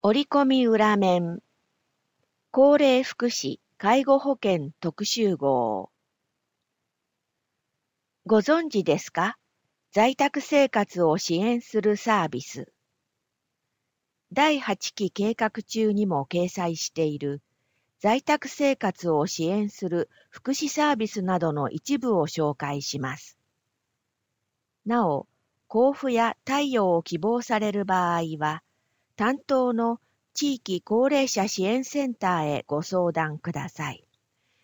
折り込み裏面、高齢福祉・介護保険特集号。ご存知ですか？在宅生活を支援するサービス。第8期計画中にも掲載している在宅生活を支援する福祉サービスなどの一部を紹介します。なお、交付や貸与を希望される場合は、担当の地域高齢者支援センターへご相談ください。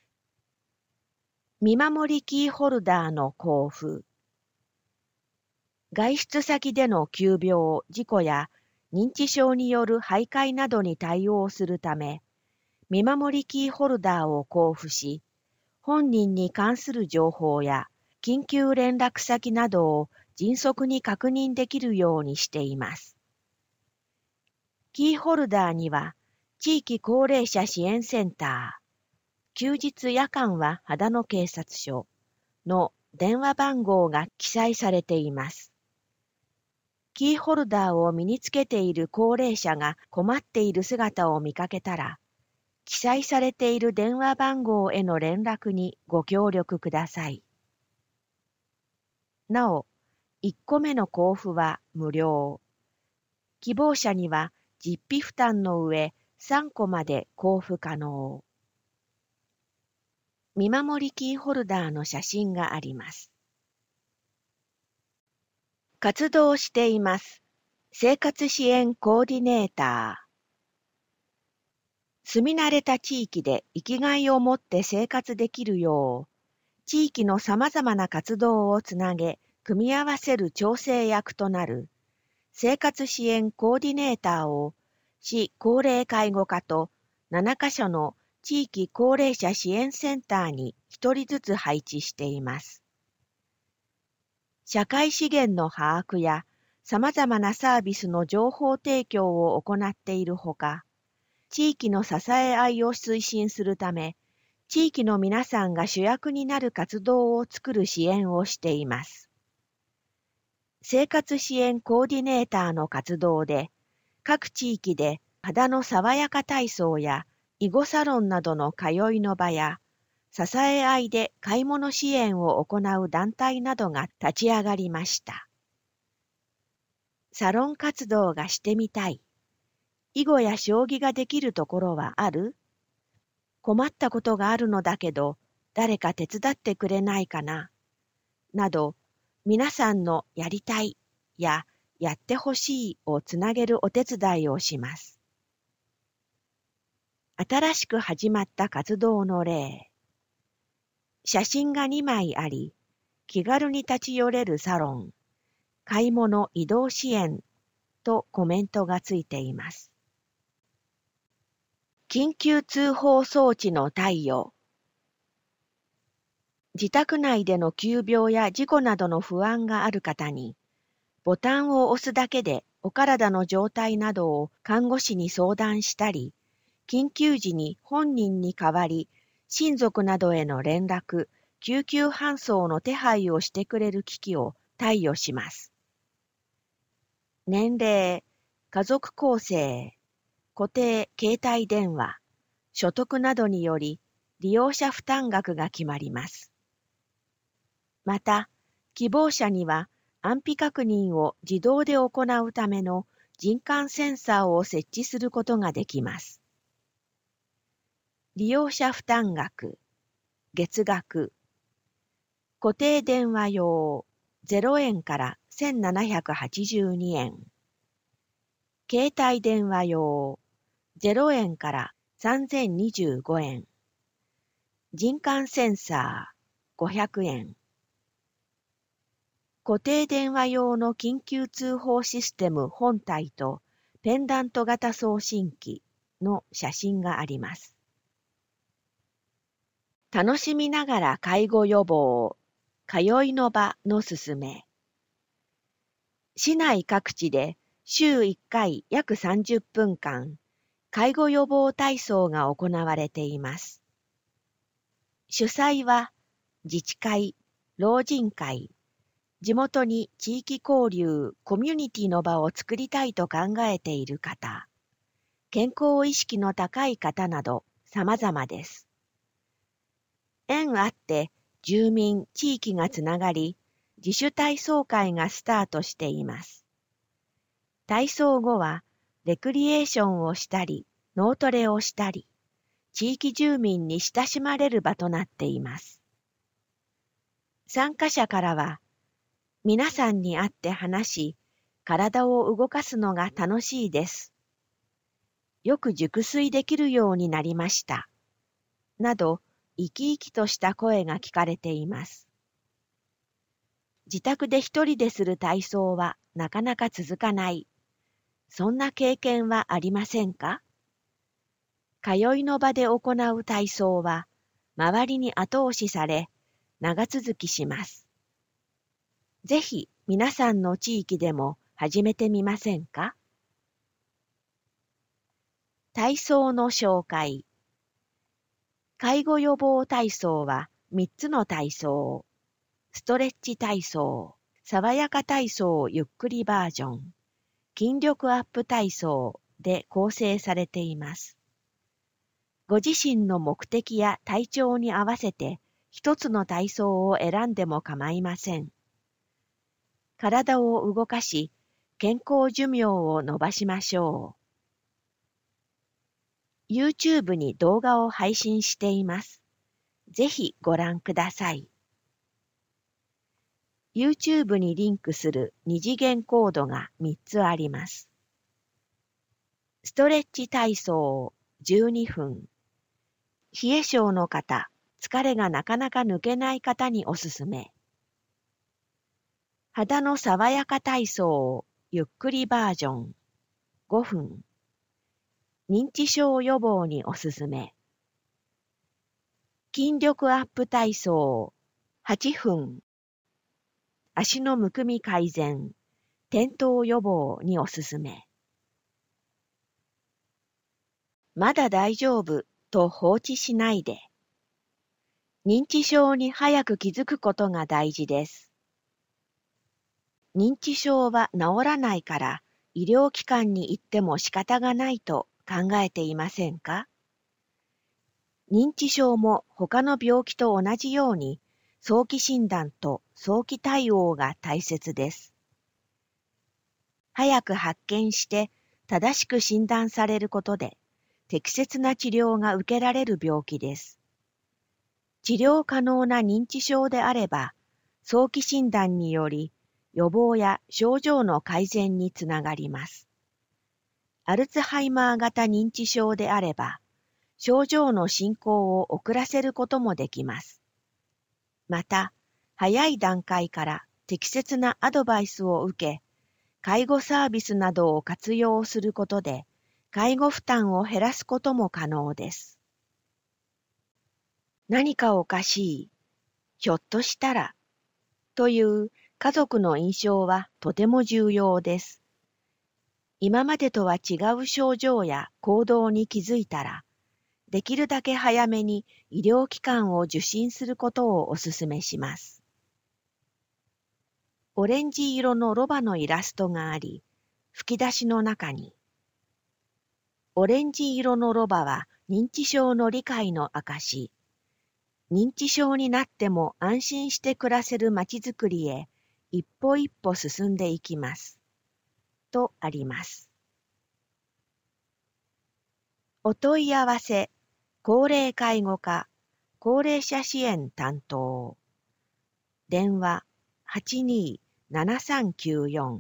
見守りキーホルダーの交付。外出先での急病、事故や認知症による徘徊などに対応するため、見守りキーホルダーを交付し、本人に関する情報や緊急連絡先などを迅速に確認できるようにしています。キーホルダーには、地域高齢者支援センター、休日夜間は秦野警察署の電話番号が記載されています。キーホルダーを身につけている高齢者が困っている姿を見かけたら、記載されている電話番号への連絡にご協力ください。なお、1個目の交付は無料。希望者には実費負担の上3個まで交付可能。見守りキーホルダーの写真があります。活動しています。生活支援コーディネーター。住み慣れた地域で生きがいを持って生活できるよう、地域のさまざまな活動をつなげ、組み合わせる調整役となる生活支援コーディネーターを市高齢介護課と7カ所の地域高齢者支援センターに1人ずつ配置しています。社会資源の把握やさまざまなサービスの情報提供を行っているほか、地域の支え合いを推進するため、地域の皆さんが主役になる活動を作る支援をしています。生活支援コーディネーターの活動で、各地域で肌の爽やか体操や囲碁サロンなどの通いの場や、支え合いで買い物支援を行う団体などが立ち上がりました。サロン活動がしてみたい。囲碁や将棋ができるところはある？困ったことがあるのだけど、誰か手伝ってくれないかな？など、皆さんのやりたいややってほしいをつなげるお手伝いをします。新しく始まった活動の例。写真が2枚あり、気軽に立ち寄れるサロン、買い物移動支援とコメントがついています。緊急通報装置の貸与。自宅内での急病や事故などの不安がある方に、ボタンを押すだけでお体の状態などを看護師に相談したり、緊急時に本人に代わり、親族などへの連絡、救急搬送の手配をしてくれる機器を貸与します。年齢、家族構成、固定携帯電話、所得などにより利用者負担額が決まります。また、希望者には安否確認を自動で行うための人感センサーを設置することができます。利用者負担額、月額、固定電話用0円から1782円、携帯電話用0円から3025円、人感センサー500円、固定電話用の緊急通報システム本体とペンダント型送信機の写真があります。楽しみながら介護予防、通いの場のすすめ。市内各地で週1回約30分間、介護予防体操が行われています。主催は自治会、老人会、地元に地域交流、コミュニティの場を作りたいと考えている方、 健康意識の高い方など様々です。縁あって住民、地域がつながり、自主体操会がスタートしています。体操後はレクリエーションをしたり、脳トレをしたり、地域住民に親しまれる場となっています。参加者からは、皆さんに会って話し、体を動かすのが楽しいです。よく熟睡できるようになりました。など、生き生きとした声が聞かれています。自宅で一人でする体操はなかなか続かない。そんな経験はありませんか？通いの場で行う体操は、周りに後押しされ、長続きします。ぜひ皆さんの地域でも始めてみませんか？体操の紹介。介護予防体操は3つの体操。ストレッチ体操、爽やか体操ゆっくりバージョン、筋力アップ体操で構成されています。ご自身の目的や体調に合わせて一つの体操を選んでも構いません。体を動かし、健康寿命を伸ばしましょう。YouTube に動画を配信しています。ぜひご覧ください。YouTube にリンクする二次元コードが3つあります。ストレッチ体操12分。冷え性の方、疲れがなかなか抜けない方におすすめ。肌の爽やか体操ゆっくりバージョン5分。認知症予防におすすめ。筋力アップ体操8分。足のむくみ改善、転倒予防におすすめ。まだ大丈夫と放置しないで。認知症に早く気づくことが大事です。認知症は治らないから医療機関に行っても仕方がないと考えていませんか？認知症も他の病気と同じように早期診断と早期対応が大切です。早く発見して正しく診断されることで適切な治療が受けられる病気です。治療可能な認知症であれば、早期診断により予防や症状の改善につながります。アルツハイマー型認知症であれば、症状の進行を遅らせることもできます。また、早い段階から適切なアドバイスを受け、介護サービスなどを活用することで、介護負担を減らすことも可能です。何かおかしい、ひょっとしたら、という家族の印象はとても重要です。今までとは違う症状や行動に気づいたら、できるだけ早めに医療機関を受診することをお勧めします。オレンジ色のロバのイラストがあり、吹き出しの中に、オレンジ色のロバは認知症の理解の証。認知症になっても安心して暮らせるまちづくりへ一歩一歩進んでいきます。とあります。お問い合わせ、高齢介護課、高齢者支援担当。電話827394。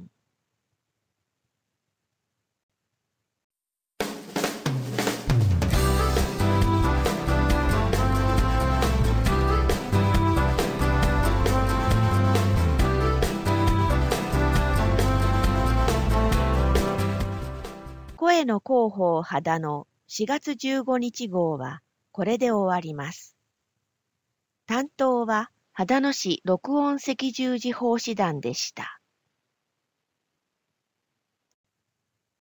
声の広報肌の4月15日号はこれで終わります。担当は秦野市録音赤十字奉仕団でした。